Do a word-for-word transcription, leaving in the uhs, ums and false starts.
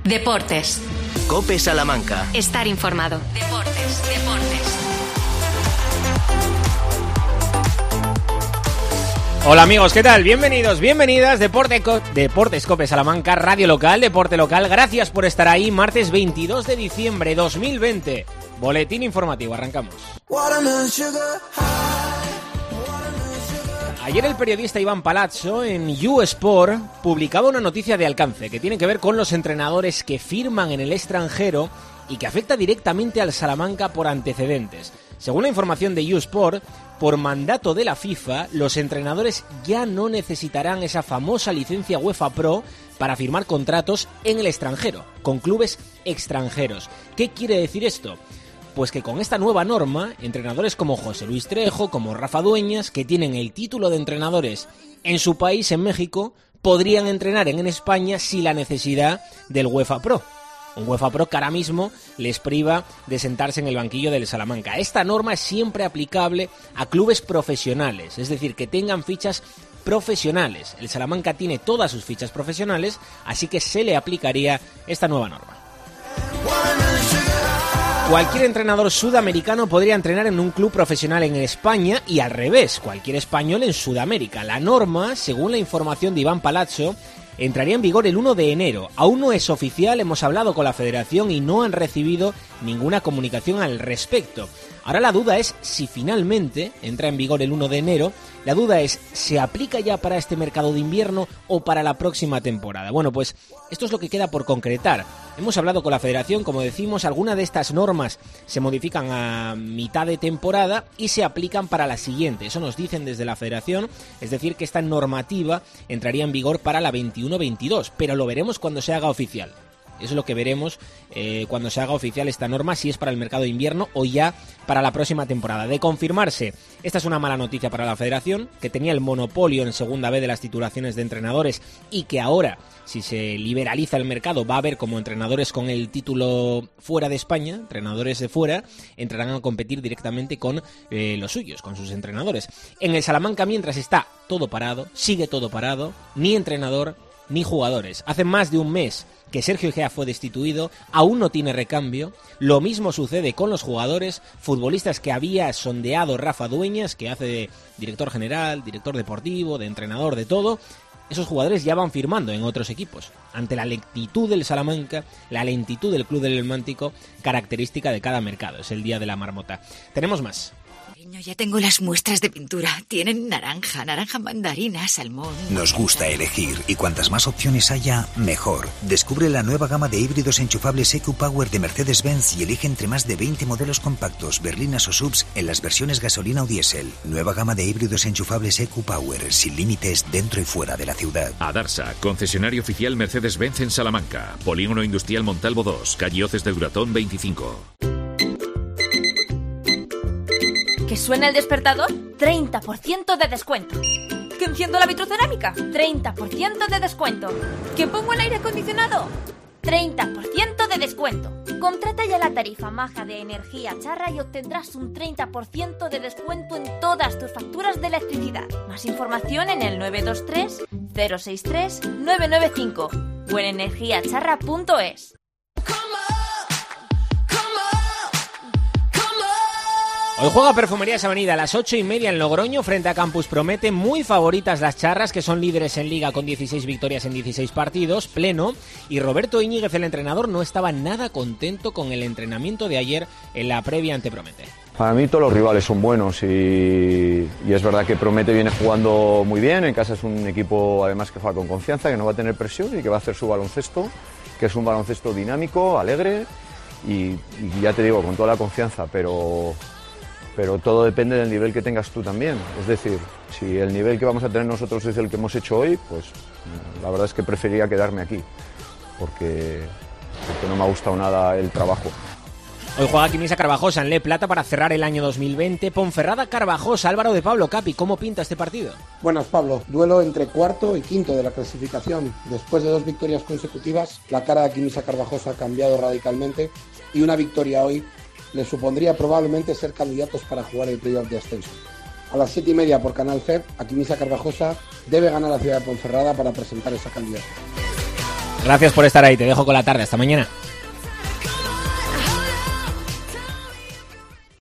Deportes. COPE Salamanca. Estar informado. Deportes, deportes. Hola amigos, ¿qué tal? Bienvenidos, bienvenidas. Deporte Co- Deportes COPE Salamanca, radio local, deporte local. Gracias por estar ahí. Martes veintidós de diciembre de dos mil veinte. Boletín informativo, arrancamos. Ayer el periodista Iván Palazzo en YouSport publicaba una noticia de alcance que tiene que ver con los entrenadores que firman en el extranjero y que afecta directamente al Salamanca por antecedentes. Según la información de YouSport, por mandato de la FIFA, los entrenadores ya no necesitarán esa famosa licencia UEFA Pro para firmar contratos en el extranjero, con clubes extranjeros. ¿Qué quiere decir esto? Pues que con esta nueva norma, entrenadores como José Luis Trejo, como Rafa Dueñas, que tienen el título de entrenadores en su país, en México, podrían entrenar en España sin la necesidad del UEFA Pro. Un UEFA Pro que ahora mismo les priva de sentarse en el banquillo del Salamanca. Esta norma es siempre aplicable a clubes profesionales, es decir, que tengan fichas profesionales. El Salamanca tiene todas sus fichas profesionales, así que se le aplicaría esta nueva norma. Cualquier entrenador sudamericano podría entrenar en un club profesional en España y al revés, cualquier español en Sudamérica. La norma, según la información de Iván Palazzo, entraría en vigor el uno de enero. Aún no es oficial, hemos hablado con la federación y no han recibido ninguna comunicación al respecto. Ahora la duda es si finalmente entra en vigor el uno de enero. La duda es, ¿se aplica ya para este mercado de invierno o para la próxima temporada? Bueno, pues esto es lo que queda por concretar. Hemos hablado con la federación, como decimos, algunas de estas normas se modifican a mitad de temporada y se aplican para la siguiente. Eso nos dicen desde la federación, es decir, que esta normativa entraría en vigor para la veintiuno veintidós, pero lo veremos cuando se haga oficial. Eso es lo que veremos eh, cuando se haga oficial esta norma, si es para el mercado de invierno o ya para la próxima temporada. De confirmarse, esta es una mala noticia para la federación, que tenía el monopolio en segunda vez de las titulaciones de entrenadores y que ahora, si se liberaliza el mercado, va a haber como entrenadores con el título fuera de España, entrenadores de fuera, entrarán a competir directamente con eh, los suyos, con sus entrenadores. En el Salamanca, mientras está todo parado, sigue todo parado, ni entrenador ni jugadores. Hace más de un mes que Sergio Egea fue destituido, aún no tiene recambio. Lo mismo sucede con los jugadores, futbolistas que había sondeado Rafa Dueñas, que hace de director general, director deportivo, de entrenador, de todo. Esos jugadores ya van firmando en otros equipos. Ante la lentitud del Salamanca, la lentitud del Club del Mántico, característica de cada mercado. Es el día de la marmota. Tenemos más. Ya tengo las muestras de pintura. Tienen naranja, naranja mandarina, salmón. Nos gusta elegir y cuantas más opciones haya, mejor. Descubre la nueva gama de híbridos enchufables E Q Power de Mercedes-Benz y elige entre más de veinte modelos compactos, berlinas o subs en las versiones gasolina o diésel. Nueva gama de híbridos enchufables E Q Power, sin límites dentro y fuera de la ciudad. Adarsa, concesionario oficial Mercedes-Benz en Salamanca. Polígono Industrial Montalvo dos, calle Hoces del Duratón veinticinco. ¿Que suena el despertador? treinta por ciento de descuento. ¿Que enciendo la vitrocerámica? treinta por ciento de descuento. ¿Que pongo el aire acondicionado? treinta por ciento de descuento. Contrata ya la tarifa maja de Energía Charra y obtendrás un treinta por ciento de descuento en todas tus facturas de electricidad. Más información en el nueve dos tres, cero seis tres, nueve nueve cinco o en energía charra punto es. Hoy juega Perfumerías Avenida a las ocho y media en Logroño frente a Campus Promete. Muy favoritas las charras, que son líderes en Liga con dieciséis victorias en dieciséis partidos, pleno. Y Roberto Íñiguez, el entrenador, no estaba nada contento con el entrenamiento de ayer en la previa ante Promete. Para mí todos los rivales son buenos y, y es verdad que Promete viene jugando muy bien. En casa es un equipo además que juega con confianza, que no va a tener presión y que va a hacer su baloncesto, que es un baloncesto dinámico, alegre y, y ya te digo, con toda la confianza, pero... pero todo depende del nivel que tengas tú también. Es decir, si el nivel que vamos a tener nosotros es el que hemos hecho hoy, pues la verdad es que preferiría quedarme aquí, porque, porque no me ha gustado nada el trabajo. Hoy juega Quimisa Carvajosa en Le Plata para cerrar el año dos mil veinte. Ponferrada Carvajosa, Álvaro de Pablo. Capi, ¿cómo pinta este partido? Buenas, Pablo. Duelo entre cuarto y quinto de la clasificación. Después de dos victorias consecutivas, la cara de Quimisa Carvajosa ha cambiado radicalmente y una victoria hoy le supondría probablemente ser candidatos para jugar el playoff de ascenso. A las siete y media por Canal C, Quimisa Carvajosa debe ganar la ciudad de Ponferrada para presentar esa candidatura. Gracias por estar ahí, te dejo con la tarde, hasta mañana.